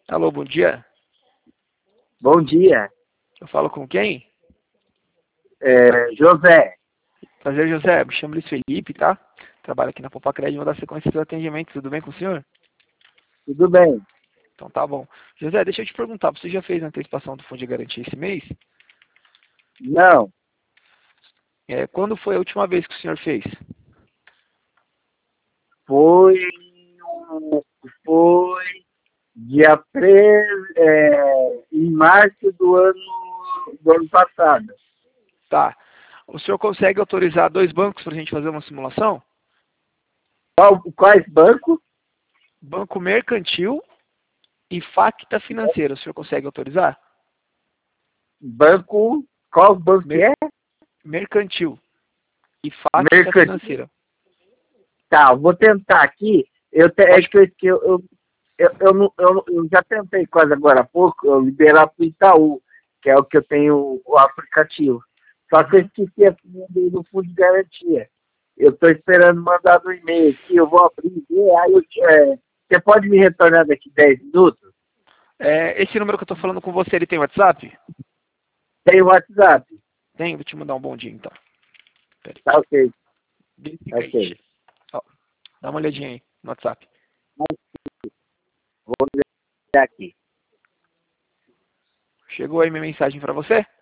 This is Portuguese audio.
Alô, bom dia. Bom dia, Eu falo com quem? José. Prazer, José. Me chamo Luiz Felipe, tá? Trabalho aqui na Popacred, vou dar sequência do atendimento. Tudo bem com o senhor? Tudo bem? Então tá bom. José, deixa eu te perguntar, você já fez a antecipação do Fundo de Garantia esse mês? Não, Quando foi a última vez que o senhor fez? foi, foi dia 13, em março do ano passado. Tá. O senhor consegue autorizar dois bancos para a gente fazer uma simulação? Quais bancos? Banco Mercantil e Facta Financeira. O senhor consegue autorizar? Qual banco que Mer- é? Mercantil e Facta Mercantil. Financeira. Tá, eu vou tentar aqui. É Pode. que eu já tentei quase agora há pouco, eu liberar para o Itaú, que é o que eu tenho o aplicativo. Só que eu Uhum. esqueci a senha do fundo de garantia. Eu estou esperando mandar no e-mail aqui, eu vou abrir e ver. Você pode me retornar daqui 10 minutos? Esse número que eu tô falando com você, ele tem WhatsApp? Tem o WhatsApp. Tem, vou te mandar um bom dia então. Pera Tá aí. ok, tá Verifica aí. ok. Ó, dá uma olhadinha aí no WhatsApp. Vou ver aqui. Chegou aí minha mensagem para você?